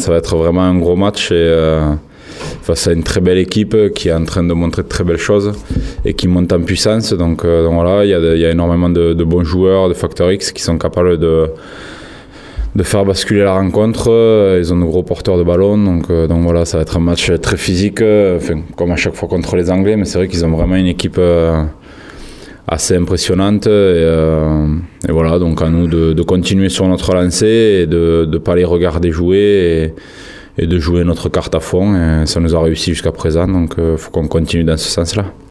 ça va être vraiment un gros match face à une très belle équipe qui est en train de montrer de très belles choses et qui monte en puissance. Donc voilà, il y a énormément de bons joueurs, de Factor X qui sont capables de faire basculer la rencontre. Ils ont de gros porteurs de ballon, donc voilà, ça va être un match très physique, comme à chaque fois contre les Anglais, mais c'est vrai qu'ils ont vraiment une équipe assez impressionnante et voilà, donc à nous de continuer sur notre lancée et de ne pas les regarder jouer et de jouer notre carte à fond, et ça nous a réussi jusqu'à présent, donc il faut qu'on continue dans ce sens-là.